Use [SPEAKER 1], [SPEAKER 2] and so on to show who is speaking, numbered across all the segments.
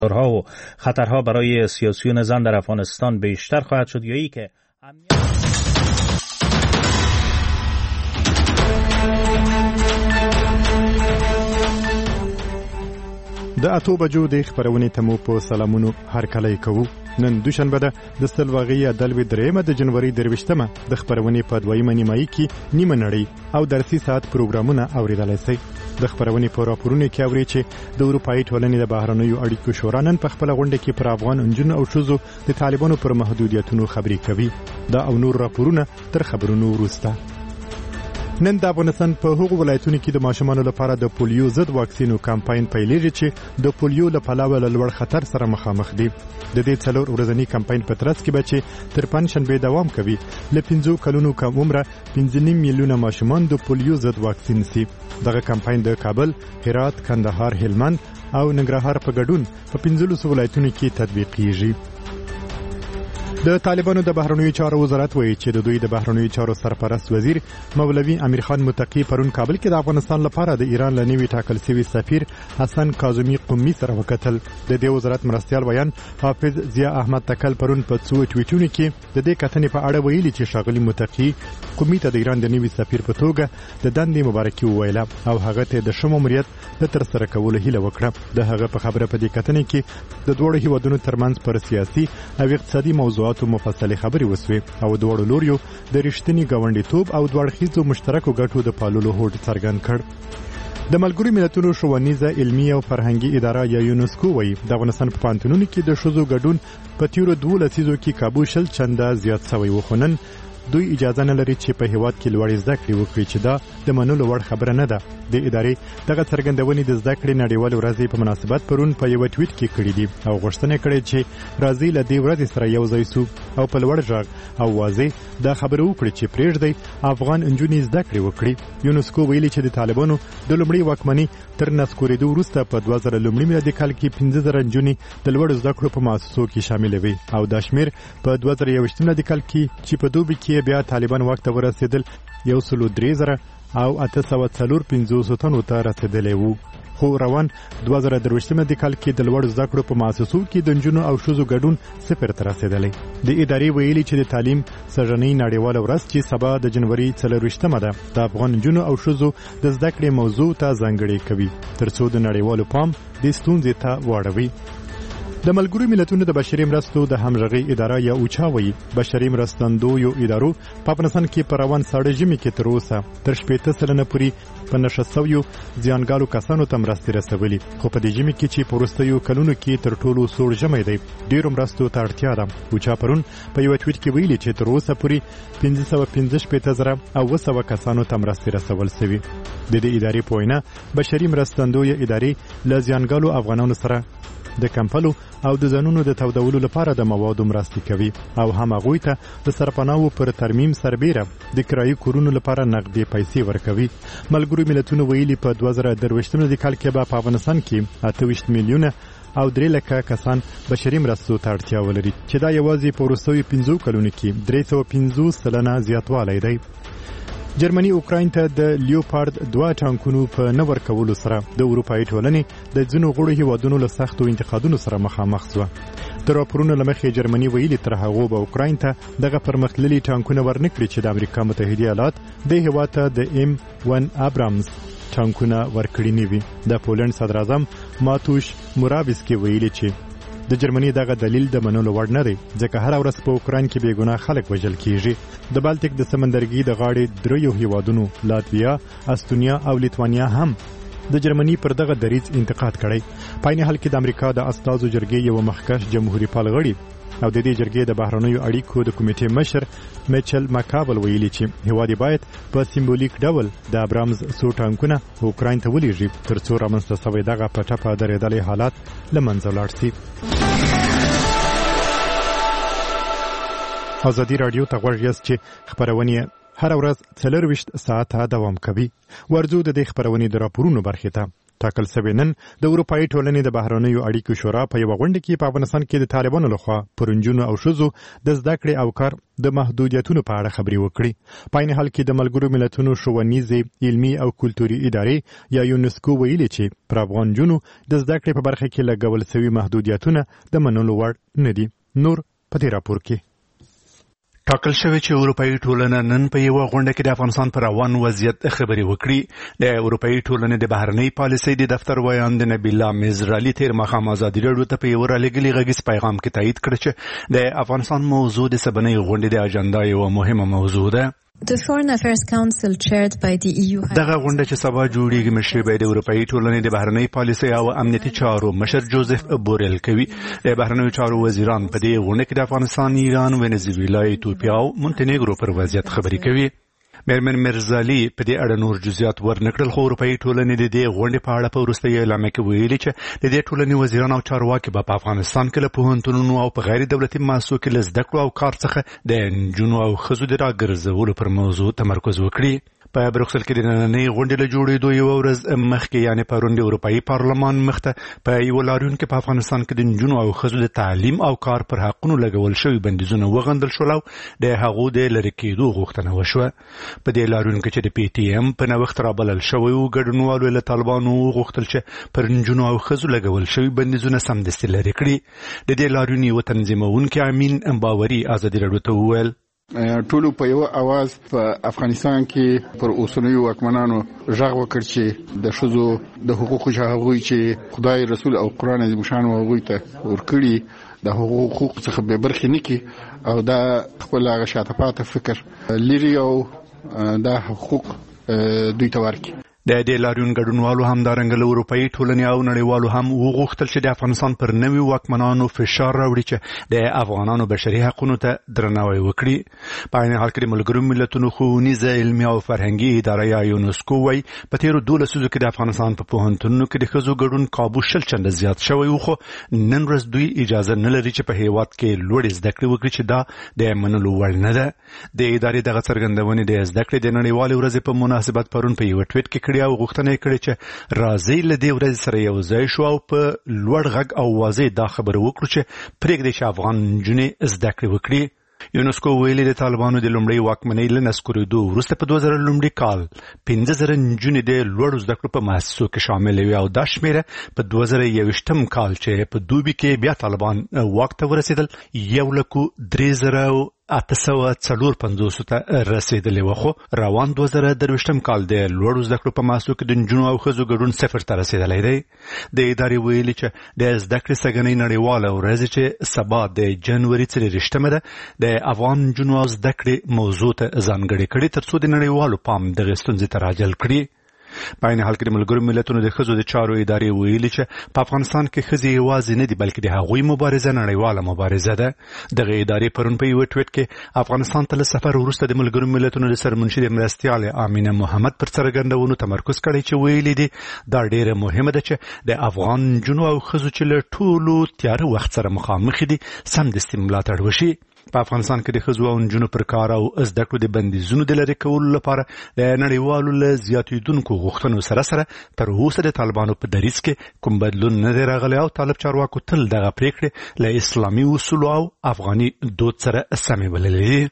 [SPEAKER 1] و خطرها برای سیاسیون زن در افغانستان بیشتر خواهد شد یا ای که
[SPEAKER 2] د اتو بجو د خبرونې تمو په سلامونو هر کله کوو. نن دوشنبه ده د سلواغي عدالوي درېمه د جنوري 23مه د خبرونې په دویمه نیمایي کې نیمه نړۍ او درسي ساعت پروګرامونه اوریدلای شئ. د خبرونې په راپورونو کې اوري چې د اروپאי ټولنې د بهرنیو اړیکو شورا نن په خپل غونډه کې پر افغان انجونو او ښځو د طالبانو پر محدودیتونو خبرې کوي. دا او نور راپورونه تر خبرونو وروسته. نن د افغانستان په هغو ولایتونو کې د ماشومانو لپاره د پولیو ضد واکسینو کمپاین پیلېږي چې د پولیو له پلوه له لوړ خطر سره مخامخ دي. د دې 4 ورځنی کمپاین په ترڅ کې به چې تر پنځشنبه دوام کوي. له 5 کلونو کم عمره 5.5 میلیونه ماشومان د پولیو ضد واکسین سي. دغه کمپاین د کابل، هرات، کندهار، هلمند او ننګرهار په ګډون په 15 ولایتونو کې تطبیقیږي. د طالبانو د بهرنیو چارو وزارت وایي چې د دوی د بهرنیو چارو سرپرست وزیر مولوي امیر خان متقی پرون کابل کې د افغانستان لپاره د ایران له نوي ټاکل شوي سفیر حسن کاظمی قمی سره وکتل. د دې وزارت مرستیال ویان حافظ ضیا احمد تکل پرون په څو ټویټونو کې د دې کتنې په اړه ویلي چې ښاغلي متقی قمی ته د ایران د نوي سفیر په توګه د دندې مبارکي وویله او هغه ته د ښه ماموریت د ترسره کولو هیله وکړه. د هغه په خبره په دې کتنې کې د دوه هیوادونو ترمنځ پر سیاسي او اقتصادي موضوعات مفصله خبرې وسوي او دوه لوريو د رښتینی ګاونډیتوب او دوه اړخیزو مشترکو ګټو د پاللو هوډ څرګند کړ. د ملګرو ملتونو ښوونیزه علمي او فرهنګي اداره یا یونسکو وایي د افغانستان په پانتونونو کې د ښځو ګډون په تیرو 2 لسیزو کې کابو شل چنده زیات شوی و. خو نن دوی اجازه نه لري چې په هیواد کې لوړ زده کړې وکړي چې دا د منلو وړ خبره نه ده. د ادارې دغه څرګندونې د زده کړې نړیوال ورځې په مناسبت پرون په یو ټویټ کې کړې دي او غوښتنه کړې چې راځي له دې ورځې سره یو ځای سو او په لوړ ځای او واضح دا خبره وکړي چې پرېږدي افغان انجونې زده کړې وکړي. یونسکو ویلي چې د طالبانو د لومړي واکمنۍ تر نسکورېدو وروسته په 2000 لومړي میلادي کال کې 15000 انجونې د لوړ زده کړو په مؤسسو کې شامل وي او دا شمیر په 2021 میلادي کال کې چې په دوبي کې بیا طالبان وخت ورسېدل 13000 او 854 تنو ته رسېدلی وو. خو روان 2023 میلادي کال کې د لوړ زده کړو په مؤسسو کې د نجونو او ښځو ګډون 0 ته رسېدلی. د ادارې ویلي چې د تعلیم سږنۍ نړیواله ورځ چې سبا د جنوري 24مه ده د افغان نجونو او ښځو د زده کړې موضوع ته ځانګړې کوي ترڅو د نړیوالو پام د ستونزې ته واړوي. د ملګرو ملتونو د بشري مرستو د همغږي اداره یا اوچا وایي بشري مرستندویو ادارو په افغانستان کې په روان ساړه ژمي کې تر اوسه تر 80% پورې په نشه شویو زیانګالو کسانو ته مرستې رسولي. خو په دې ژمي کې چې په وروستیو کلونو کې تر ټولو سوړ ژمی دی ډېرو مرستو ته اړتیا ده. اوچا پرون په یو ټویټ کې ویلي چې تر اوسه پورې 515,000 او 200 کسانو ته مرستې رسول شوي. د دې ادارې په وینا بشري مرستندویو ادارې له زیانګالو افغانانو سره د کمپلو او د ځانونو د تودولو لپاره د موادو مرستې کوي او هم هغوی ته د سرپناهو پر ترمیم سربیره د کرایي کورونو لپاره نقدي پیسې ورکوي. ملګرو ملتونو ویلي په 2023 میلادي کال کې به په افغانستان کې 28 میلیونه او 3 لکه کسان بشري مرستو ته اړتیا ولري چې دا یوازې په وروستیو 15 کلونو کې 350% زیاتوالی دی. جرمني اوکراین ته د لیوپارد 2 ټانکونو په نه ورکولو سره د اروپאי ټولنې د ځینو غړو هیوادونو له سختو انتقادونو سره مخامخ شوه. تر راپورونو له مخې جرمني ویلي تر هغو به اوکراین ته دغه پرمختللي ټانکونه ورنکړي چې د امریکا متحده ایالات د هیواد ته د M1 ابرامز ټانکونه ورکړي نه وي. د پولند صدر اعظم ماتوش موراویسکی ویلي چې د جرمني دغه دلیل د منلو وړ نه دی ځکه هر ورځ په اوکراین کې بې ګناه خلک وژل کیږي. د بالټیک د سمندرګي د غاړې 3 هیوادونو لاتویا، استونیا او لیتوانیا هم د جرمني پر دغه دریځ انتقاد کړی. په عین حال کې د امریکا د استازو جرګې یو مخکښ جمهوریت پال غړي او د دې جرګې د بهرنیو اړیکو د کمیټې مشر میچل ماکابل ویلي چې هیواد باید په سیمبولیک ډول د ابرامز څو ټانکونه اوکراین ته ولېږي ترڅو رامنځته شوی دغه په ټپه درېدلي حالات له منځه لاړ شي. ازادي رادیو ته غوږ یاست چې خبرونه هر ورځ 24 ساعته دوام کوي. ورځو د دې خبرونې د راپورونو برخې ته ټاکل شوی. نن د اروپایي ټولنې د بهرنیو اړیکو شورا په یوه غونډه کې په افغانستان کې د طالبانو لخوا پر نجونو او ښځو د زده کړې او کار د محدودیتونو په اړه خبرې وکړي. په عین حال کې د ملګرو ملتونو ښوونیزې علمي او کلتوري ادارې یا یونسکو ویلي چې پر افغان نجونو د زده کړې په برخه کې لګول شوي محدودیتونه د منلو وړ نه دي. نور په دې راپور کې
[SPEAKER 3] ټاکل شوی چې اروپایي ټولنه نن په یوه غونډه کې د افغانستان پر روان وضعیت خبرې وکړي. د اروپایي ټولنې د بهرنۍ پالیسۍ د دفتر ویاند نبیلا مزرالي تیر ماښام ازادي راډیو ته په یوه رالېږلي غږیز پیغام کې تایید کړ چې د افغانستان موضوع د سبنۍ غونډې د اجنډا یوه مهمه موضوع ده.
[SPEAKER 4] The Foreign Affairs Council chaired by the EU
[SPEAKER 3] دغه غونډه چې سبا جوړیږي مشري به د اروپایي ټولنې د بهرنۍ پالیسۍ او امنیتي چارو مشر جوزف بورل کوي. د بهرنیو چارو وزیران په دې غونډه کې د افغانستان، ایران، وینزویلا، ایتوپیا او مونټینیګرو پر وضعیت خبرې کوي. میرمن مرزالي په دې اړه نور جزئیات ورنکړل، خو اروپایي ټولنې د دې غونډې په اړه په وروستي اعلامیه کې ویلي چې د دې ټولنې وزیران او چارواکي به په افغانستان کې له پوهنتونونو او په غیر دولتي مؤسسو کې له زده کړو او کار څخه د نجونو او ښځو د راګرځولو پر موضوع تمرکز وکړي. په بروکسل کې د نننۍ غونډې له جوړېدو یوه ورځ مخکې یعنې پرون د اروپایي پارلمان مخته په یوه لاریون کې په افغانستان کې د نجونو او ښځو د تعلیم او کار پر حقونو لګول شوي بندیزونه وغندل شول او د هغو د لرې کېدو غوښتنه وشوه. په دې لاریون کې چې د پی ټي ایم په نوښت رابلل شوی و، ګډونوالو له طالبانو وغوښتل چې پر نجونو او ښځو لګول شوي بندیزونه سمدستي لرې کړي. د دې لاریون یوه تنظیمونکی امین باوري ازادي راډیو ته وویل
[SPEAKER 5] ټولو په یو اواز په افغانستان کې پر اوسنیو واکمنانو غږ وکړ چې د ښځو د حقوقو هغوی چې خدای رسول او قرآن عظیم شان هغوی ته ورکړي د حقوق څخه به برخې نه کړي او دا خپل هغه شاته پاته فکر لري او دا حقوق دوی ته ورکړي.
[SPEAKER 3] د دې لاریون ګډونوالو همدارنګه له اروپایي ټولنې او نړیوالو هم وغوښتل چې د افغانستان پر نوي واکمنانو فشار راوړي چې د افغانانو بشري حقونو ته درناوی وکړي. په عین حال کې د ملګرو ملتونو ښوونیزه علمي او فرهنګي اداره یا یونسکو وایي په تېرو 12 لسیزو کې د افغانستان په پوهنتونونو کې د ښځو ګډون کابو 100 چنده زیات شوی و، خو نن ورځ دوی اجازه نه لري چې په هېواد کې لوړې زده کړې وکړي چې دا د منلو وړ نه ده. د ادارې دغه څرګندونې د زده کړې د نړیوالې ورځې په مناسبت پرون په یوه ټویټ کې کړې او غوښتنه یې کړې چې راځئ له دې ورځې سره یو ځای شو او په لوړ غږ او واضح دا خبره وکړو چې پرېږدئ چې افغان نجونې زده کړې وکړي. یونسکو ویلي د طالبانو د لومړۍ واکمنۍ له نسکورېدو وروسته په 2000 لومړي کال 15,000 نجونې د لوړو زده کړو په مؤسسو کې شاملې وې او دا شمېره په 2021 کال چې په دوبي کې بیا طالبان واک ته ورسېدل 1,03,854 ته رسېدلې وه، خو روان 2023 کال د لوړو زده کړو په مؤسسو کې د نجونو او ښځو ګډون 0 ته رسېدلی دی. د ادارې ویلي چې د زده کړې سږنۍ نړیواله ورځ چې سبا د جنوري 23 ده د افغان نجونو او زده کړې موضوع ته ځانګړې کړي تر څو د نړیوالو پام دغې ستونزې ته راجلب کړي. په عین حال کې د ملګرو ملتونو د ښځو د چارو ادارې ویلي چې په افغانستان کې ښځې یوازې نه دي بلکې د هغوی مبارزه نړیواله مبارزه ده. دغه ادارې پرون په یوه ټویټ کې افغانستان ته له سفر وروسته د ملګرو ملتونو د سرمنشي د مرستیال امینه محمد پر څرګندونو تمرکز کړی چې ویلي دي دا ډیره مهمه ده چې د افغان نجونو او ښځو چې له ټولو تیاره وخت سره مخامخ دي سمدستي ملاتړ وشي. په افغانستان کې د ښځو او نجونو پر کار او زده کړو د بندیزونو د لرې کولو لپاره د نړیوالو له زیاتېدونکو غوښتنو سره سره تر اوسه د طالبانو په دریځ کې کوم بدلون نه دی راغلی او طالب چارواکو تل دغه پریکړې له اسلامي اصولو او افغاني دود سره سمې بللې دي.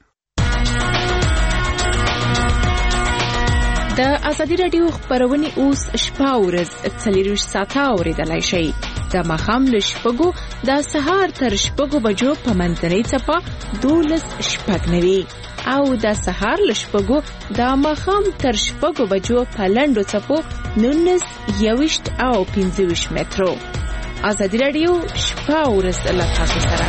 [SPEAKER 6] د ازادي راډیو خبرونه اوس شپه ورځ 24 ساعته اوریدلای شئ. د ماښام له 6 د سهار تر 6 بجو په منځنۍ څپه 12:09 او د سهار له 6 د ماښام تر 6 بجو په لنډو څپو 19:20 او 25 مترو. ازادي راډیو شپه ورځ له تاسو سره.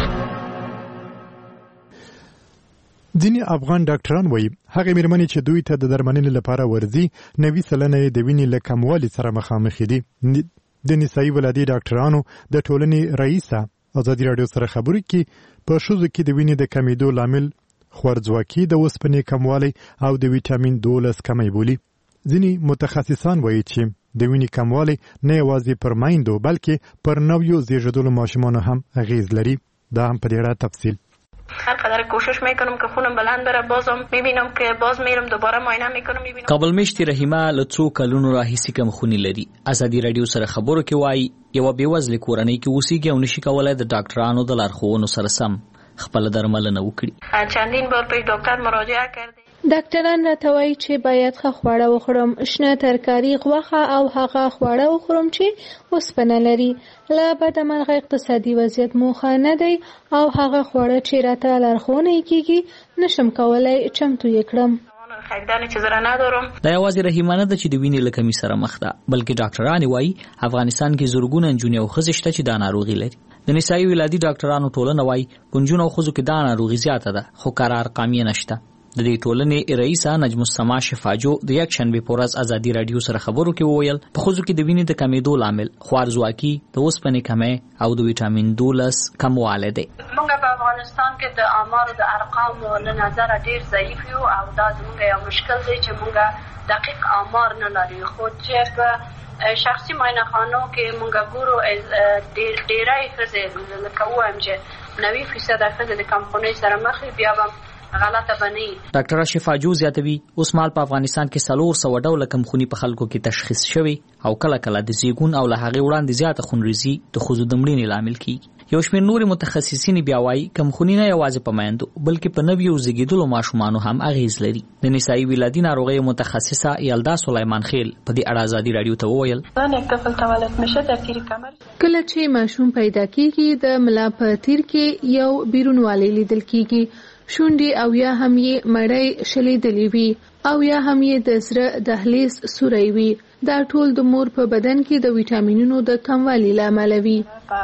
[SPEAKER 2] ځینې افغان ډاکټران وایي هغه مېرمنې چې دوی ته د درملنې لپاره ورځي 90% د وینې له کموالي سره مخامخ دي. د نسایي ولادي ډاکټرانو د ټولنې رئیسه ازادي راډیو سره خبرې کې په ښځو کې د وینې د کمیدو لامل خوارځواکي، د اوسپنې کموالی او د ویټامین 12 کمی بولي. ځینې متخصصان وایي چې د وینې کموالی نه یوازې پر میندو بلکې پر نویو زیږیدلو ماشومانو هم اغیز لري. دا هم په ډېره تفصیل
[SPEAKER 7] هر قدر کوشش میکنم که خونم بلند بره، بازم میبینم که باز میرم دوباره معاینه میکنم میبینم.
[SPEAKER 8] کابل میشتي رحیمه له څو کلونو راهیسې کم خونی لري. ازادي رادیو سره خبرو کې وایي یو بېوزله کورنۍ کې اوسېږي او نشي کولای د ډاکټرانو د لارښوونو سره سم خپل درملنه وکړي.
[SPEAKER 7] چندین بار به ډاکټر مراجعه کردیم.
[SPEAKER 9] ډاکټران راته وایي چې باید ښه خواړه وخورم، شنه ترکاري، غوښه او هغه خواړه وخورم چې اوسپنه لري. له بدمرغه اقتصادي وضعیت مو ښه نه دی او هغه خواړه چې راته لارښوونه کیږي نشم کولای چمتو یې کړم.
[SPEAKER 8] دا یوازې رحیمه نه ده چې د وینې له کمۍ سره مخ ده، بلکې ډاکټران وایي افغانستان کې زرګونه نجونې او ښځې شته چې دا ناروغي لري. د نسایي ولادي ډاکټرانو ټولنه وایي په نجونو او ښځو کې دا ناروغي زیاته ده، خو کره ارقام یې نشته. د دې ټولنې رئیسه نجم السما شفاجو د یکشنبې په ورځ ازادي رادیو سره خبرو کې وویل په ښځو کې د وینې د کمېدو لامل خوارځواکي، د اوسپنې کمی او د ویټامین 12 کموالی دی.
[SPEAKER 10] موږ په افغانستان کې د آمارو د ارقامو له نظره ډېر ضعیف یو او دا زموږ یو مشکل دی چې موږ دقیق آمار نه لرو. خو چې په شخصي معاینهخانو کې موږ ګورو ډېری ښځې لکه ووایم چې 90% ښځې د کمخونۍ سره مخ وي، بیا به غلطه بني.
[SPEAKER 8] ډاکټر شفاجو زیاتوي اوس مال په افغانستان کې 400 ډوله کمخوني په خلکو کې تشخیص شوی او کله کله د زیګون او له هغې وړاندې زیاته خونریزي د ښځو د مړینې لامل کیږي. یو شمېر نورې متخصصین بیا وایي کمخوني نه یوازې په میندو بلکې په نویو زیږېدلو ماشومانو هم اغیز لري. د نسایي ولادي ناروغیو متخصصه یلدا سلیمان خیل په دې اړه ازادي رادیو ته وویل
[SPEAKER 9] کله چې ماشوم پیدا کیږي د ملا په تیر کې یو بیرونوالی لیدل کیږي، شونډې او یا هم یې مړی شلیدلې وي او یا هم یې د زړه دهلیز سوری وي. دا ټول د مور په بدن کې د ویټامینونو د کموالي لامل وي.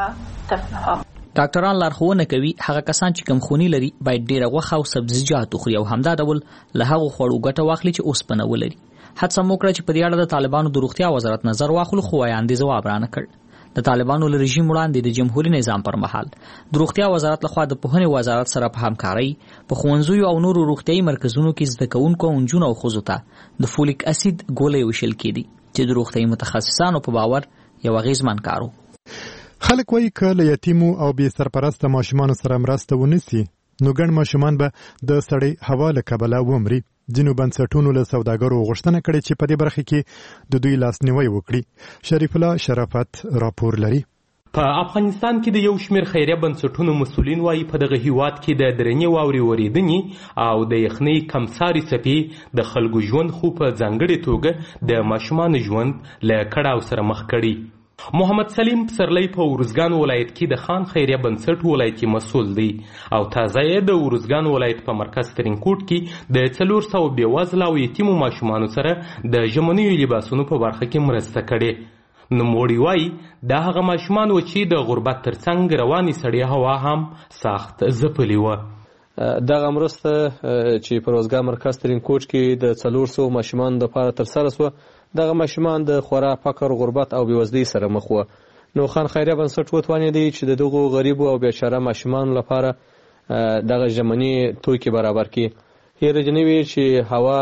[SPEAKER 8] ډاکټران لارښوونه کوي هغه کسان چې کمخوني لري باید ډیره غوښه او سبزیجات وخوري او همدا ډول له هغو خوړو ګټه واخلي چې اوسپنه ولري. هڅه مو کړه چې په دې اړه د طالبانو د روغتیا وزارت نظر واخلو، خو وایاندې ځواب رانه کړ. د طالبانو له رژیم وړاندې د جمهوریت نظام پر مهال د روغتیا وزارت لخوا د پوهنې وزارت سره په همکارۍ په ښوونځیو او نورو روغتیایي مرکزونو کې زده کوونکو او نجونو او ښځو ته د فولیک اسید ګولۍ ویشل کېدي چې د روغتیایي متخصصانو په باور یو اغېزمن کار و.
[SPEAKER 2] خلک وایي که له یتیمو او بې سرپرسته ماشومانو سره مرسته ونسي نو ګڼ ماشومان به د سړې هوا له کبله ومري. ځینو بنسټونو له سوداګرو غوښتنه کړې چې په دې برخه کې د دوی لاسنیوی وکړي. شریف الله شرافت راپور لري.
[SPEAKER 11] په افغانستان کې د یو شمېر خیریه بنسټونو مسؤلین وایي په دغه هیواد کې د درنې واورې ورېدنې او د یخنۍ کمسارې څپې د خلکو ژوند خو په ځانګړې توګه د ماشومانو ژوند له کړاو سره مخ کړي. محمد سلیم پسرلی په ارزګان ولایت کې د خان خیریه بنسټ ولایتي مسؤل دی او تازه یې د ارزګان ولایت په مرکز ترینکوټ کې د 400 بېوزله او یتیمو ماشومانو سره د ژمنیو لباسونو په برخه کې مرسته کړې. نوموړي وایي دا هغه ماشومان و چې د غربت ترڅنګ روانې سړې هوا هم سخت ځپلې وه.
[SPEAKER 12] دغه مرسته چې په ارزګان مرکز ترینکوټ کې د 400 ماشومانو لپاره ترسره شوه، دغه ماشومان د خورا فقر، غربت او بېوزلۍ سره مخ وه. نو خان خیریه بنسټ وتوانېدی چې د دغو غریبو او بیچاره ماشومانو لپاره دغه ژمني توکي برابر کړي. هیره جنې وي چې هوا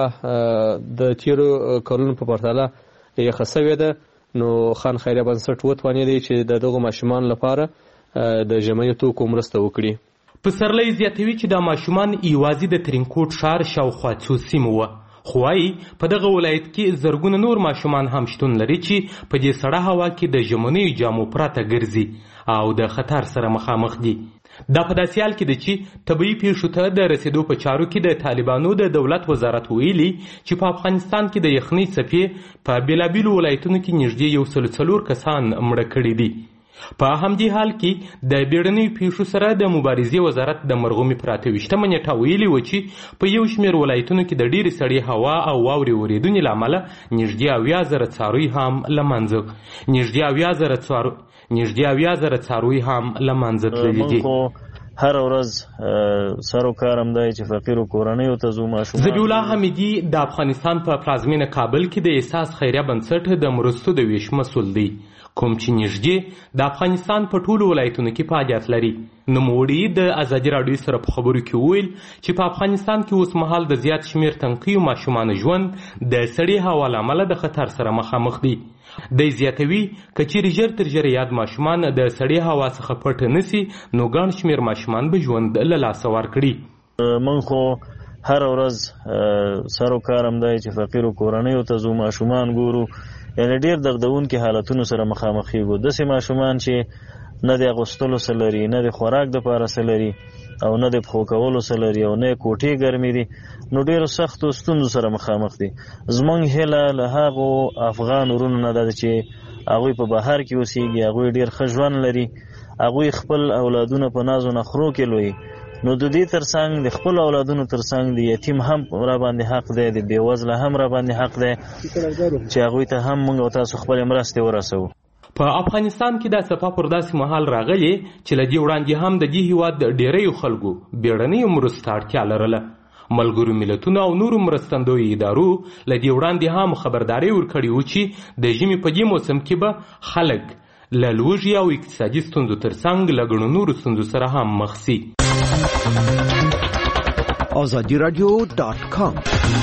[SPEAKER 12] د تیرو کلونو په پرتله یخه سوې ده، نو خان خیریه بنسټ وتوانېدی چې د دغو ماشومانو لپاره د ژمني توکو مرسته وکړي.
[SPEAKER 11] پسرلی زیاتوي چې دا ماشومان یوازې د ترینکوټ ښار شاوخوا څو سیمو وه، خو وایي په دغه ولایت کې زرګونه نور ماشومان هم شتون لري چې په دې سړه هوا کې د ژمنیو جامو پرته ګرځي او د خطر سره مخامخ دي. دا په داسې حال کې ده چې طبیعي پیښو ته د رسېدو په چارو کې د طالبانو د دولت وزارت ویلي چې په افغانستان کې د یخنۍ څپې په بېلابېلو ولایتونو کې نږدې 104 کسان مړه کړي دي. په همدې حال کې د بیړنیو پیښو سره د مبارزې وزارت د مرغومي پر 28مه نیټه ویلي و چې په یو شمېر ولایتونو کې د ډېرې سړې هوا او واورې ورېدنې له امله نږدې 70,000 څاروي هم له منځه تللي دي.
[SPEAKER 13] هر ورځ سرو کارم دی چې فقیرو کورنیو ته زو ماشومان.
[SPEAKER 11] ذبیح الله حمیدي د افغانستان په پلازمینه کابل کې د احساس خیریه بنسټ د مرستو د ویش مسؤل دی. کوم چې نږدې د افغانستان په ټولو ولایتونو کې فعالیت لري. نوموړي د ازادي راډیو سره په خبرو کې وویل چې په افغانستان کې اوس مهال د زیات شمیر تنقیو ماشومانو ژوند د سړې هوا له امله د خطر سره مخامخ دي. دی زیاتوي که چیرې ژر تر ژره یاد ماشومان د سړې هوا څخه پټ نسی نو ګڼ شمیر ماشومان به ژوند له لاسه ورکړي.
[SPEAKER 13] من خو هر ورځ سر و کارم دی چې فقیرو کورنیو ته ځو، ماشومان ګورو، یعنې ډېر دغدونکي حالتونو سره مخامخ کېږو. داسې ماشومان چې نه د اغوستلو څه لري، نه د خوراک دپاره څه لري، او نه د پښو کولو څه لري، او نه کوټې ګرمې دي، نو ډېرو سختو ستونزو سره مخامخ دي. زموږ هیله له هغو افغان ورونو نه ده چې هغوی په بهر کې اوسېږي، هغوی ډېر ښه ژوند لري، هغوی خپل اولادونه په نازو نخرو کې لویي، نو د دې ترڅنګ د خپل اولادونو ترڅنګ د یتیم هم را باندې حق دی، د بېوزله هم را باندې حق دی چې هغوی ته هم موږ او تاسو خپلې مرستې ورسوو.
[SPEAKER 11] په افغانستان کې دا څپه پر داسې مهال راغلې چې له دې وړاندې هم د دې هېواد د ډېریو خلکو بیړنیو مرستو ته اړتیا لرله. ملګرو ملتونو او نورو مرستندویو ادارو له دې وړاندې هم خبرداری ورکړې و چې د ژمي په دې موسم کې به خلک له لوږې او اقتصادي ستونزو ترڅنګ له ګڼو نورو ستونزو سره هم مخ سي.
[SPEAKER 14] azadiradio.com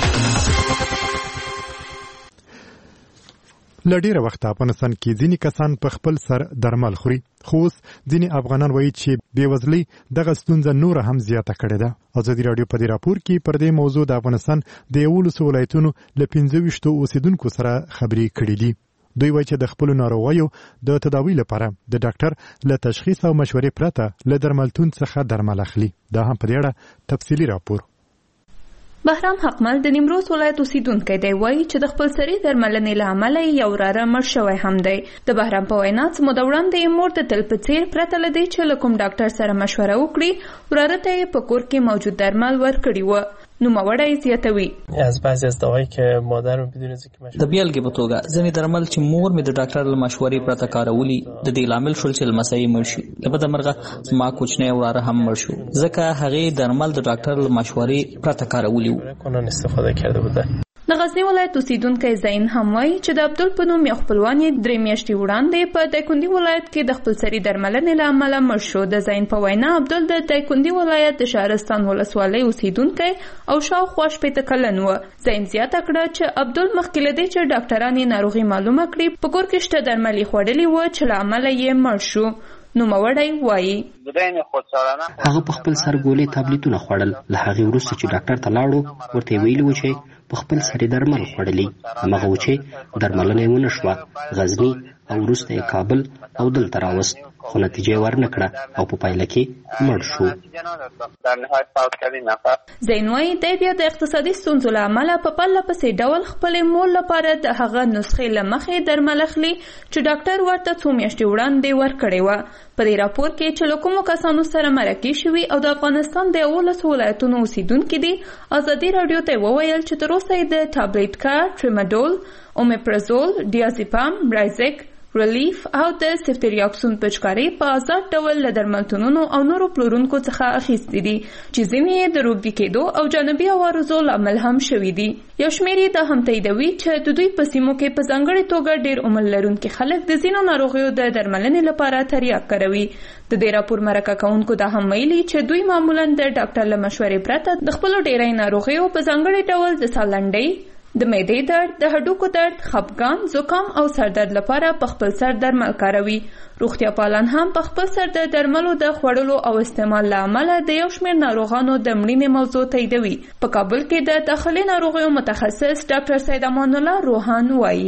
[SPEAKER 2] لډیره وخت افغانستان کې ځینې کسان په خپل سر درمل خوري، خو اوس ځینې افغانان وایي چې بېوزلۍ دغه ستونزه نوره هم زیاته کړې ده. ازادي راډیو په دې راپور کې پر دې موضوع د افغانستان د 11 ولایتونو له 15 اوسیدونکو سره خبرې کړې دي. دوی وایي چې د خپل ناروغیو د تداوی لپاره د ډاکټر له تشخیص او مشورې پرته له درملتون څخه درمل اخلي. دا هم په دې اړه تفصیلي راپور.
[SPEAKER 15] بهرام حقمل د نیمروز ولایت اوسیدونکی دی، وایي چې د خپل سري درملنې له امله یو وراره مړ شوی هم دی. د بهرام په وینا څه موده وړاندې یې مور د تل په څېر پرته له دې چې له کوم ډاکټر سره مشوره وکړي وراره ته یې په کور کې موجود درمل ورکړي وو. نوموړی زیاتوي
[SPEAKER 16] از بعضی از دواهایی که مادرم بدون از اینکه مشوره
[SPEAKER 8] د بیلګې په توګه ځینې درمل چې مور مې د ډاکټر له مشورې پرته کارولي د دې لامل شول چې لمسی یې مړ شي. له بده مرغه زما کوچنی وراره هم مړ شو ځکه هغې درمل د ډاکټر له مشورې پرته کارولي وو.
[SPEAKER 16] استفاده کرده بوده.
[SPEAKER 15] د غزنی ولایت اوسیدونکی زین هم وایي چې د عبدل په نوم یو خپلوان یې 3 میاشتې وړاندې په دایکندي ولایت کې د خپل سري درملنې له امله مړ شو. د زین په وینا عبدل د دایکندي ولایت د شهرستان ولسوالۍ اوسیدونکی او شاوخوا 80 کلن و. زین زیاته کړه چې عبدل مخکې له دې چې ډاکټران یې ناروغي معلومه کړي په کور کې شته درمل یې خوړلي وو چې له امله یې مړ شو. نوموړی وایي
[SPEAKER 17] هغه په خپل سر ګولې تابلیتونه خوړل. له هغې وروسته چې ډاکټر ته لاړو ورته یې ویلي وو چې په خپل سر درمل خوړلي، هماغه و چې درملنه یې ونه شوه. غزني او وروسته یې کابل او دلته راوست، خو نتیجه یې ورنه کړه او په پایله کې مړ شو.
[SPEAKER 15] زین وایي دی بیا د اقتصادي ستونزو له امله په پرله پسې ډول خپلې مور لپاره د هغه نسخې له مخې درمل اخلي چې ډاکټر ورته څو میاشتې وړاندې ورکړې وه. په دې راپور کې چې له کومو کسانو سره مرکې شوي او د افغانستان د 11 ولایتونو اوسیدونکي دي، ازادي راډیو ته وویل چې تر اوسه یې د ټابلیټ کار، ټریماډول، اومیپرازول، ډیازیپام، برایزیک، ریلیف او د سیفتریاکسون پچکاري په آزاد ډول له درملتونونو او نورو پلورونکو څخه اخیستي دي چې ځینې یې د روږدي کېدو او جانبي عوارضو لامل هم شوي دي. یو شمېر یې دا هم تاییدوي چې د دوی په سیمو کې په ځانګړې توګه ډېر عمر لرونکي خلک د ځینو ناروغیو د درملنې لپاره تریاک کاروي. د دې راپور مرکه کوونکو دا هم ویلي چې دوی معمولا د ډاکټر له مشورې پرته د خپلو ډېری ناروغیو په ځانګړي ډول د ساه لنډۍ، د معدې درد، د هډوکو درد، خپګان، زکام او سردرد لپاره په خپل سر درمل کاروي. روغتیا پالان هم په خپل سر د درملو د خوړلو او استعمال له امله د یو شمېر ناروغانو د مړینې موضوع تاییدوي. په کابل کې د داخلي ناروغیو متخصص ډاکټر سید امان الله روحان وایي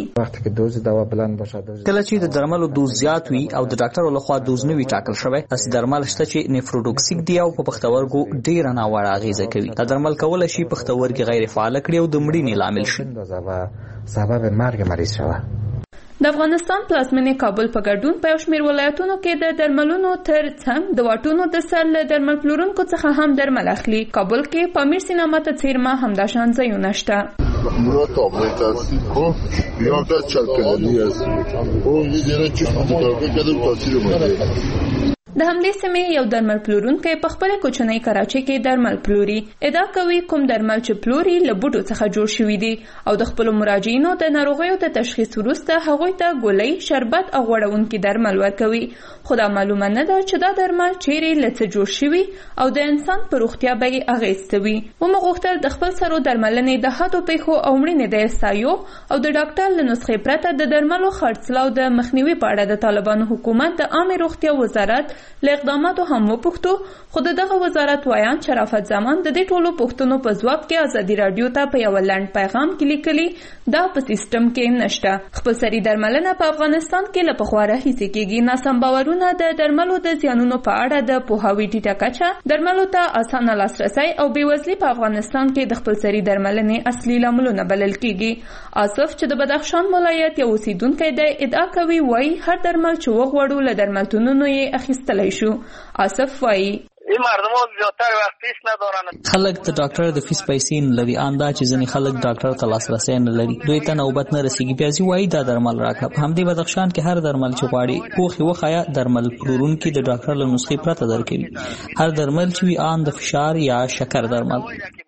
[SPEAKER 8] کله چې د درملو دوز زیات وي او د ډاکټر لخوا دوز نه وي ټاکل شوی، داسې درمل شته چې نیفروډوکسیک دي او په پښتورګو ډېره ناوړه اغېزه کوي. دا درمل کولی شي پښتورګي غیر فعاله کړي او د مړینې لامل شي.
[SPEAKER 18] سبب مرگ مریض شود.
[SPEAKER 15] د افغانستان پلازمینې کابل په ګډون په یو شمېر ولایتونو کې د درملونو تر څنګ د واټونو د سر له درمل پلورونکو څخه هم درمل اخلي. کابل کې په امیر سینما ته څیرمه همداشان ځایونه شته.
[SPEAKER 19] همراه تابلت هستیم، خب یا دست چلکنلی هستیم، خب یه دیره چی خود مطابقه کردیم تاثیر مده.
[SPEAKER 15] د همدې سیمې یو درمل پلورونکی په خپل کوچنۍ کراچۍ کې درمل پلوري. ادعا کوي کوم درمل چې پلوري له بوټو څخه جوړ شوي دي او د خپلو مراجعینو د ناروغیو د تشخیص وروسته هغوی ته ګولۍ، شربت او غوړونکي درمل ورکوي. خو دا معلومه نه ده چې دا درمل چیرې له څه جوړ شوي او د انسان په روغتیا به یې اغېز څه وي. ومو غوښتل د خپل سرو درملنې د حادو پیښو او مړینې د احصایو او د ډاکټر له نسخې پرته د درملو خرڅلاو د مخنیوي په اړه د طالبانو حکومت د عامې روغتیا وزارت له اقداماتو هم وپوښتو، خو دغه وزارت وایان شرافت زمان د دې ټولو پوښتنو په ځواب کې ازادي راډیو ته په یو لنډ پیغام کې لیکلي دا په سیستم کې نشته. خپلسري درملنه په افغانستان کې له پخوا راهیسې کېږي. ناسم باورونه د درملو د زیانونو په اړه د پوهاوي ټیټه کچه، درملو ته اسانه لاسرسی او بېوزلي په افغانستان کې د خپلسري درملنې اصلي لاملونه بلل کېږي. آصف چې د بدخشان ولایت یو اوسیدونکی دی ادعا کوي وایي هر درمل چې وغواړو له درملتونونو یې اخیستلی شو. آصف وایي
[SPEAKER 14] این مردم ها زیادتر وقت فیس ندارن.
[SPEAKER 8] خلک د ډاکټر د فیس پیسې نه لري. آن دا چې ځینې خلک ډاکټر ته لاسرسی نه لري، دوی ته نوبت نه رسیږي. بیا ځي وایي دا درمل راکړه. په همدې بدخشان کې هر درمل چې غواړي پوښي وښایه درمل پلورونکي د ډاکټر له نسخې پرته درکوي. هر درمل چې وي آن د فشار یا شکر درمل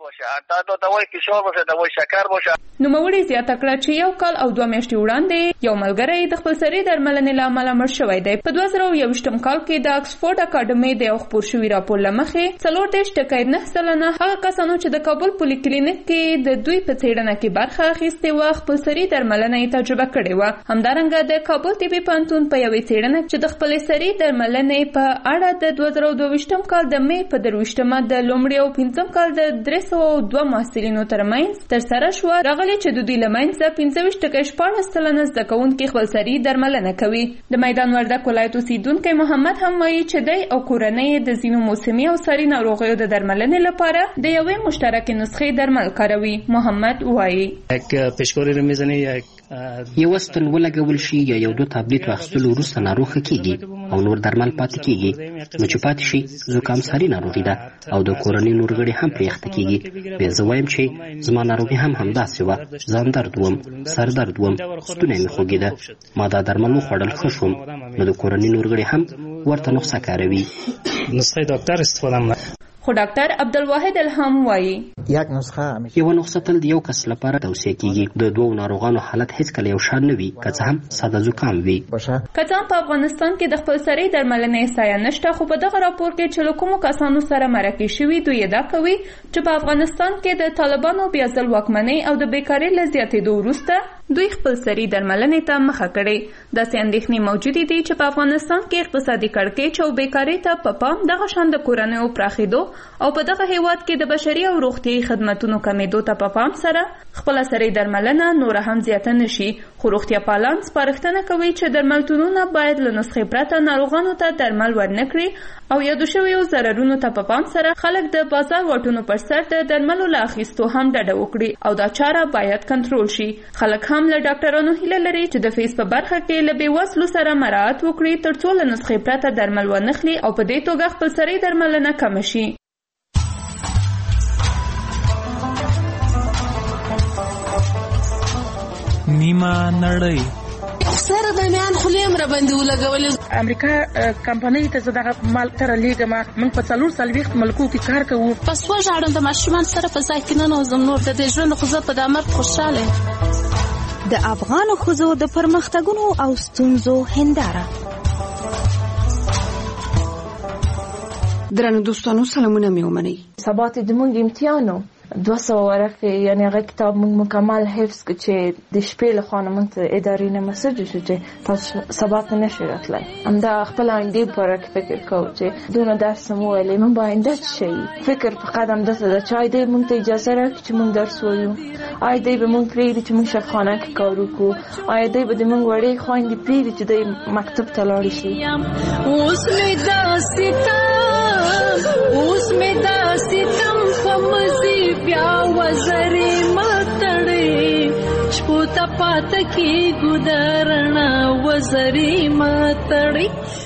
[SPEAKER 14] دا دوای فشار باشه، دوای شکر باشه.
[SPEAKER 15] نوموړي زیاته کړه چې یو کال او 2 میاشتې وړاندې یو ملګری د خپلسري درملنې له امله مړ شوی دی. په 2021 کال کې د اکسفورډ اکاډمۍ د یو خپور شوي راپور له مخې 40.9% هغه کسانو چې د کابل پولي کلینیک کې د دوی په څېړنه کې برخه اخیستې وه خپلسري درملنه یې تجربه کړې وه. همدارنګه د کابل طبي پوهنتون په یوې څېړنه چې د خپلسري درملنې په اړه د 2022 کال د مې په 23 د لومړي او 5 کال د 302 محصلینو ترمنځ ترسره شوه، راغلي چې د دوی له منځه 25.14% زده کوونکي خپلسري درملنه کوي. د میدان وردګ ولایت اوسیدونکی محمد هم وایي چې دی او کورنۍ د ځینو موسمي او ساري ناروغیو د درملنې لپاره د یوې مشترکې نسخې درمل کاروي. محمد وایي
[SPEAKER 17] یو ستن ولګول شي یا یو 2 تابلیت واخیستلو وروسته ناروغ کېږي او نور درمل پاتې کېږي. نو چې پاتې شي زکام ساري ناروغي ده او د کورنۍ نور غړي هم پرې اخته کېږي. بیا زه وایم چې زما ناروغي هم همداسې وه، ځان درد وم، سر درد وم، ستونی مې خوږېده. ما دا درمل وخوړل ښه شوم. نو د کورنۍ نور غړي هم ورته نسخه کاروي.
[SPEAKER 16] نسخه ډاکټر استفاده
[SPEAKER 15] خو ډاکټر عبدالواحد الهام وایي
[SPEAKER 17] یو نسخه تل د یو کس لپاره توصیه کیږي. د 2 ناروغانو حالت هیڅ کله یو شان نه وي، که څه هم ساده زکام وي.
[SPEAKER 15] که څه هم په افغانستان کې د خپلسري درملنې احصایه نشته، خو په دغه راپور کې چې له کومو کسانو سره مرکې شوي دوی ادعا کوي چې په افغانستان کې د طالبانو بیا ځل واکمنۍ او د بیکارۍ له زیاتېدو وروسته دوی خپلسري درملنې ته مخه کړې. داسې اندېښنې موجودې دي چې په افغانستان کې اقتصادي کړکېچ او بیکارۍ ته په پام دغه شان د کورنیو پراخېدو او په دغه هیواد کې د بشري او روغتیایي خدماتونو کمیدو ته په پام سره خپله سري درملنه نوره هم زیاته نشي. خو روغتیا پالان سپارښتنه کوي چې درملتونونه باید له نسخې پرته ناروغانو ته درمل ورنکړي او یادو شویو ضررونو ته په پام سره خلک د بازار واټونو پر سر د درملو له اخیستو هم ډډه وکړي او دا چاره باید کنټرول شي. خلک هم له ډاکټرانو هیله لري چې د فیس په برخه کې له بېوزلو سره مراعات وکړي ترڅو له نسخې پرته درمل ونخلي او په دې توګه خپلسري درملنه کمه شي.
[SPEAKER 1] نیمه نړۍ
[SPEAKER 20] سره د میان خلیم را باندې ولګولې.
[SPEAKER 21] امریکا کمپنۍ ته زه دغه مال تر لیږم. موږ په 440 ملکو کې کار کوو.
[SPEAKER 20] پس وژاړم د ماشومان سره په ځای کې نه نوزم. نور د دې ژوند خو زه په دې مرګ خوشحاله.
[SPEAKER 22] د افغانو ښځو د پرمختګونو او ستونزو هنداره.
[SPEAKER 20] درنو دوستانو سلامونه مې ومنئ.
[SPEAKER 23] سبا ته زموږ امتحانو 200 ورقې یعنی هغه کتاب موږ مکمل حفظ کړ چې د شپې له خوا موږ ته ادارې نه مسج شو چې تاسو سبا ته نشئ راتلای. همدا خپل آینده په اړه فکر کوو چې دونه درس مو ویلې موږ به آینده شي فکر په قدم دسه د چای دی موږ ته اجازه راکړي چې موږ درس وایو. آیا دی به موږ پرېږدي چې موږ شفخانه کې کار وکړو؟ آیا دی به د موږ وړې خویندې پرېږدي چې دی مکتب ته لاړې شي؟
[SPEAKER 20] اوس مې داسې تم خمزي بیا وزرې متړې شپو ته پاته کې ګودرنا وزرې متړې شپو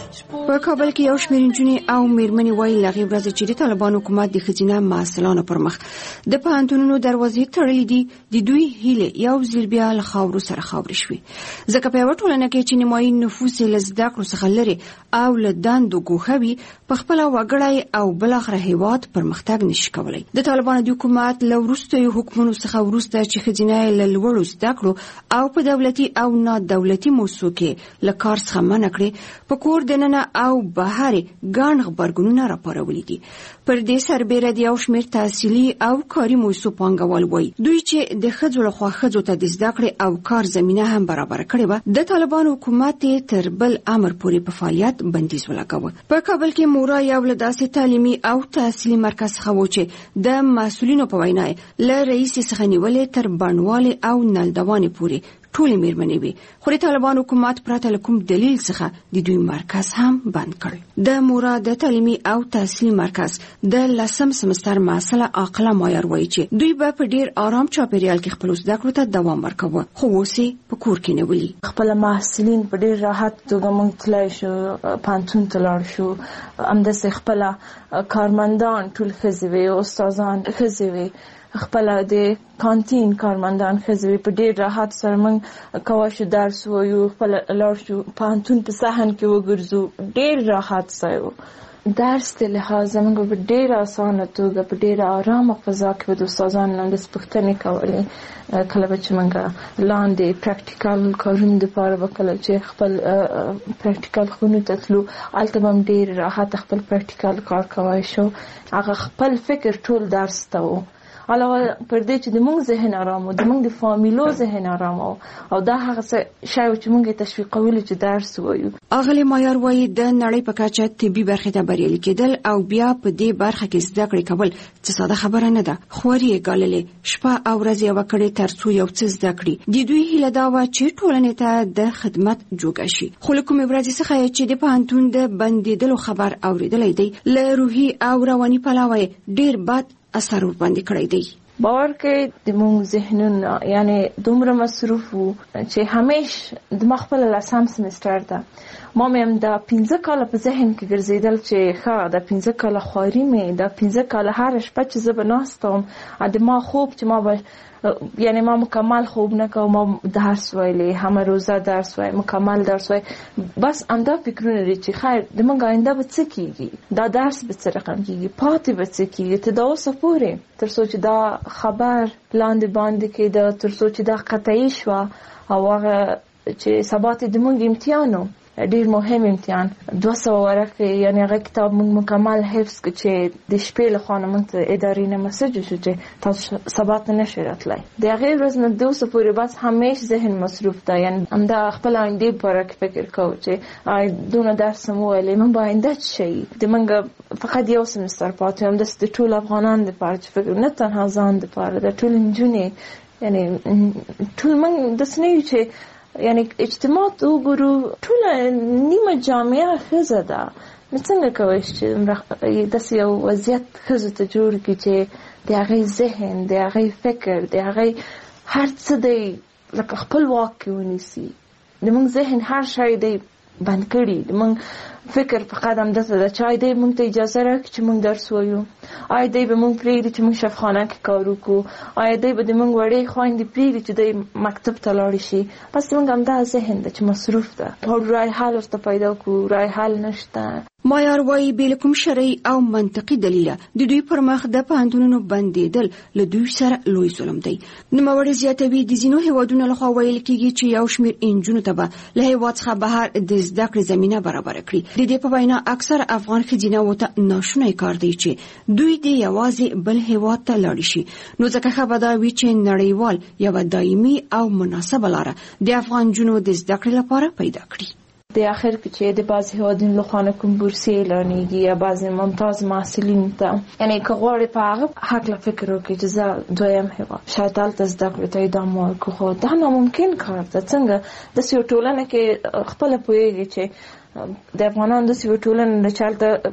[SPEAKER 3] په کابل کې یو شمېر نجونې او مېرمنې وایي له هغې ورځې چې د طالبانو حکومت د ښځینه محصلانو پر مخ د پوهنتونونو دروازې تړلې دي د دوی هیلې یو ځل بیا له خاورو سره خاورې شوې ځکه په یوه ټولنه کې چې نیمایي نفوس یې له زده کړو څخه لرې او له دندو ګوښه وي په خپله وګړی او بالاخره هېواد پرمختګ نشي کولی د طالبانو د حکومت له وروستیو حکمونو څخه وروسته چې ښځینه یې له لوړو زده کړو او په دولتي او نا دولتي موسسو کې له کار څخه منع کړې په کور دننه او بهر ګڼ غبرګونونه راپارولي دي پر دې سربېره د یو شمېر تحصیلي او کاري موسسو پانګوال وایي دوی چې د ښځو لخوا ښځو ته د زده کړې او کار زمینه هم برابره کړې وه د طالبانو حکومت تر بل امر پورې په فعالیت بندیز ولګاوه په کابل کې مورا یو له داسې تعلیمي او تحصیلي مرکز څخه و چې د مسؤلینو په وینا له رئیس څخه نیولې تر بڼوالې او نلدوانې پورې ټولې مېرمنې وي خو د طالبانو حکومت پرته له کوم دلیل څخه د دوی مرکز هم بند کړ د مورا د تعلیمي او تحصیلي مرکز د 10م سمستر محصله عاقله مایر وایي چې دوی به په ډیر آرام چاپیریال کې خپل زده کړو ته دوام ورکوي خو اوس په کور کې نیولي
[SPEAKER 23] خپل محصلین په ډیر راحت توګه موږ تلای شو پانتون ته لاړ شو همداسې خپل کارمندان ټول ښځې وي استادان ښځې وي خپل د کانتین کارمندان ښځې په ډیر راحت سره موږ کولی شو درس ووایو خپل لاړ شو پوهنتون په صحن کې وګرځو ډیر راحت سره درس د لحاظه موږ په ډیره اسانه توګه په ډیره ارامه فضا کې به د استادانو نه پوښتنې کولې کله به چې موږ لاندې پریکټیکل کارونو دپاره به کله چې خپل پریکټیکل خونو ته تلو هلته به هم ډیر راحت خپل پریکټیکل کار کولی شو هغه خپل فکر ټول درس ته و علاوه پر دې چې د موږ ذهن آرام و د موږ د فامیلو ذهن آرام او دا هغه شی چې موږ یې تشویقولو چې درس ووایو
[SPEAKER 3] اغلې مایر وایي د نړۍ په کچه طبي برخې ته بریالي کېدل او بیا په دې برخه کې زده کړې کول څه ساده خبره نه ده خواري یې ګاللې شپه او ورځ یې وکړې تر څو یو څه زده کړي د دوی هیله دا وه چې ټولنې ته د خدمت جوګه شي خو له کومې ورځې څخه یې چې د پوهنتون د بندېدلو خبر اورېدلی دی له روحي او رواني پلوه یې ډېر بد اثر ورباندې کړی دی
[SPEAKER 23] باور کې د موږ ذهنونه یعنی دومره مصروف وو چې همیش د خپل 10م سمستر ده ما مې هم د 15 کاله په ذهن کې ګرځېدل چې ښه د 15 کاله خواري مې د 15 کاله هر شپه چې زه به ناستم د ما خوب چې ما به یعنی ما مکمل خوب نه کوم ما درس ویلې همه روزه درس وای مکمل درس وای بس همدا فکرونه لري چې خیر د موږ آینده به څه کیږي دا درس به څه رقم کیږي پاتې به څه کیږي ته دا اوسه پورې تر څو چې دا خبر لاندې باندې کې تر څو چې دا قطعي شوه او هغه چې سبا ته د موږ امتحانو ډیر مهم امتحان 200 ورقه یعنی هغه کتاب موږ مکمل حفظ کړ چې د شپې له خوا موږ ته ادارې نه مسج شو چې تاسو سبا ته نشئ راتلی د هغې ورځ نه د اوسه پورې بس همیش ذهن مصروف ده یعنی همدا خپل آیندې په اړه فکر کوو چې دونه درس مو ویلې موږ به آینده څه شي د موږ فقط یو سمستر پاتې همداسې د ټولو افغانانو دپاره چې فکر نه تنها ځان دپاره د ټولو نجونې یعنی ټول موږ داسې نه یو چې یعنی اجتماع ته وګورو ټوله نیمه جامعه ښځه ده نو څنګه کولی شي چې داسې یو وضعیت ښځو ته جوړ کړي چې د هغې ذهن د هغې فکر د هغې هر څه دی لکه خپل واک کې ونیسي د موږ ذهن هر شی دی بند کړي د موږ فکر فقط همداسې ده چې آیا دی موږ ته اجازه راکړي چې موږ درس وایو آیا دی به موږ پرېږدي چې موږ شفخانه کې کار وکړو آیا دی به د موږ وړې خویندې پرېږدي چې دی مکتب ته لاړې شي بس موږ همدا ذهن ده چې مصروف ده غواړو رای حل ورته پیدا کړو رای حل نشته
[SPEAKER 3] مایار وایي بې له کوم شرعي او منطقي دلیله د دوی پر مخ د پوهنتونونو بندېدل له دوی سره لوی ظلم دی نوموړی زیاتوي د ځینو هیوادونو لخوا ویل کېږي چې یو شمېر انجونو ته به له هیواد څخه بهر د زده کړې زمینه برابره کړي د دې په وینا اکثر افغان ښځینه ورته ناشونی کار دی چې دوی د یوازې بل هیواد ته لاړې شي نو ځکه ښه به دا وي چې نړیوال یوه دایمي او مناسبه لاره د افغان نجونو د زده کړې لپاره پیدا کړي
[SPEAKER 23] د آخر کې چې د بعضې هیوادونو لخوا نه کوم بورسي اعلانېږي یا بعضې ممتاز محصلینو ته یعنې که غواړې په هغه هکله فکر وکړي چې زه دویم هیواد شاید هلته زده کړو ته ادامه ورکړو خو دا ناممکن کار ده څنګه داسې یو ټولنه کې خپله پوهېږي چې د افغانانو داسې یو ټولنه ده چې هلته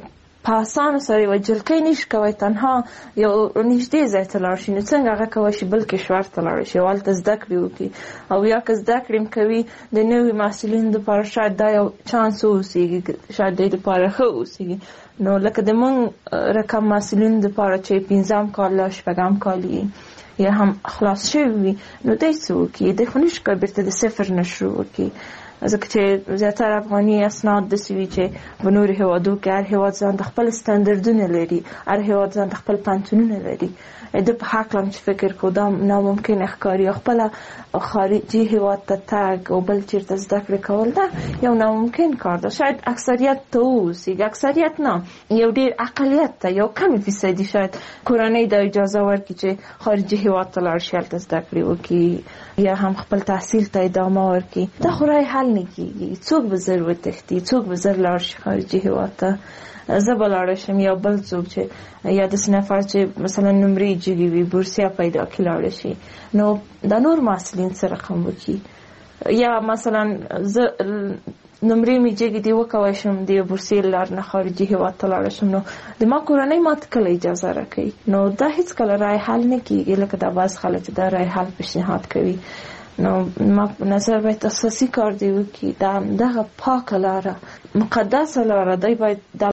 [SPEAKER 23] په اسانه سره یو جلکۍ نشي کوی تنها یو نږدې ځای ته لاړ شي، نو څنګه هغه کولی شي بل کشور ته لاړ شي او هلته زده کړې وکړي، او یا که زده کړې هم کوي د نوي محصلینو دپاره شاید دا یو چانس واوسېږي، شاید دوی دپاره ښه واوسېږي. نو لکه د موږ رقم محصلینو دپاره چې 5م کال یا 6م کال یا هم خلاص شوي وي، نو دوی څه وکړي؟ دوی خو نشي کولی بېرته د صفر نه شروع وکړي، ځکه چې زیاتره افغاني اسناد داسې وي چې په نورو هېوادو کې هر هېواد ځان د خپل سټنډرډونه لري، هر هېواد ځان د خپل پوهنتونونه لري. د په هکله هم چې فکر کوو دا ناممکنه ښکاري، او خپله خارجي هېواد ته تګ او بل چېرته زده کړې کول دا یو ناممکن کار ده. شاید اکثریت ته واوسېږي، اکثریت نه، یو ډېر اقلیت ته، یو کمې فیصدي شاید کورنۍ دا اجازه ورکړي چې خارجي هېواد ته لاړ شي، هلته زده کړې وکړي یا هم خپل تحصیل ته ادامه ورکړي. دا خو رای حل نه کېږي. څوک به زر وتښتي، څوک به زر لاړ شي خارجي هېواد ته؟ زه به لاړه شم یا بل څوک چې یا داسې نفر چې مثلا نمرې جګې وي بورسیا پیدا کړي لاړه شي، نو دا نور محصلین څه رقم وکړي؟ یا مثلا زه نمرې مې جګې دي وکولی شم د یو بورسیې له لارې نه خارجي هېواد ته لاړه شم، نو د ما کورنۍ ماته کله اجازه راکوي؟ نو دا هېڅکله رای حل نه کېږي، لکه دا بعض خلک چې دا رای حل پیشنهاد کوي. نو ما په نظر باید اساسي کار دی وکړي، دغه پاکه لاره، مقدسه لاره دی باید